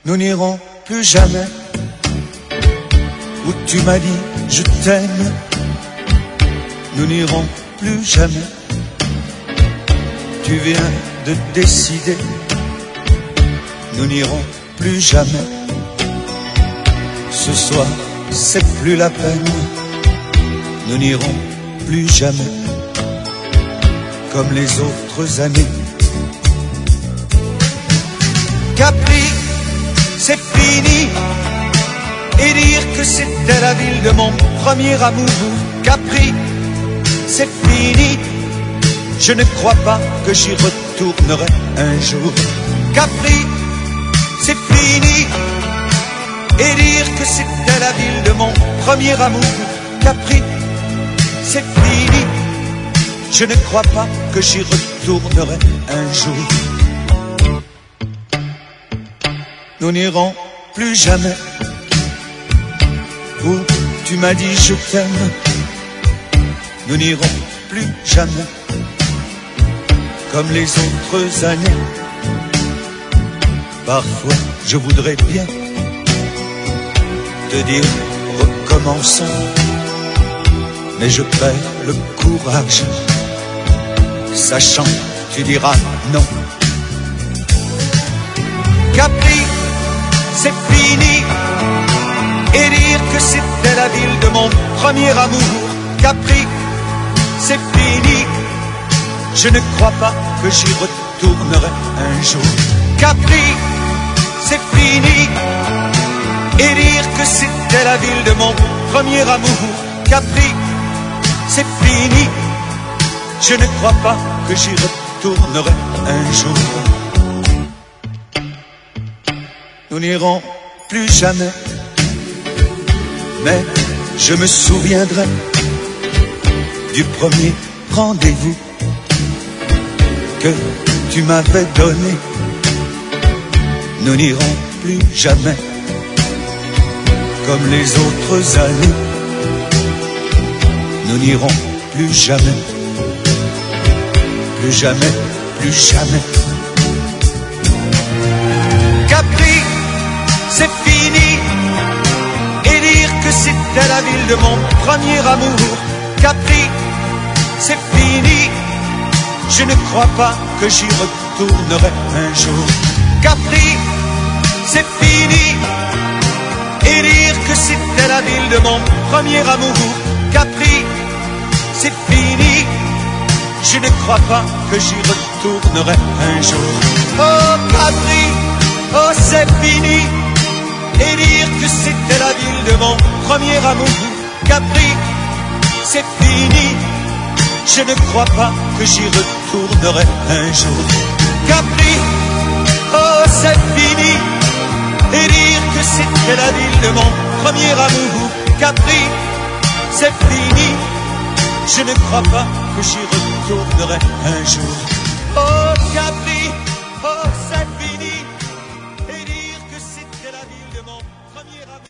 Nous n'irons plus jamais où tu m'as dit je t'aime. Nous n'irons plus jamais. Tu viens de décider. Nous n'irons plus jamais. Ce soir, c'est plus la peine. Nous n'irons plus jamais comme les autres années. Capri, c'est fini. Et dire que c'était la ville de mon premier amour. Capri, c'est fini. Je ne crois pas que j'y retournerai un jour. Capri, c'est fini. Et dire que c'était la ville de mon premier amour. Capri, c'est fini. Je ne crois pas que j'y retournerai un jour. Nous n'irons plus jamais où tu m'as dit je t'aime. Nous n'irons plus jamais comme les autres années. Parfois je voudrais bien te dire recommençons, mais je perds le courage, sachant que tu diras non. Capri, c'est fini. Et dire que c'était la ville de mon premier amour. Capri, c'est fini. Je ne crois pas que j'y retournerai un jour. Capri, c'est fini. Et dire que c'était la ville de mon premier amour. Capri, c'est fini. Je ne crois pas que j'y retournerai un jour. Nous n'irons plus jamais, mais je me souviendrai du premier rendez-vous que tu m'avais donné. Nous n'irons plus jamais comme les autres années. Nous n'irons plus jamais, plus jamais, plus jamais. Capri, c'est fini. Et dire que c'était la ville de mon premier amour. Capri, c'est fini. Je ne crois pas que j'y retournerai un jour. Capri, c'est fini. Et dire que c'était la ville de mon premier amour. Capri, c'est fini. Je ne crois pas que j'y retournerai un jour. Oh Capri, oh c'est fini. Et dire que c'était la ville de mon premier amour. Capri, c'est fini. Je ne crois pas que j'y retournerai un jour. Capri, oh c'est fini. Et dire que c'était la ville de mon premier amour. Capri, c'est fini. Je ne crois pas que j'y retournerai un jour.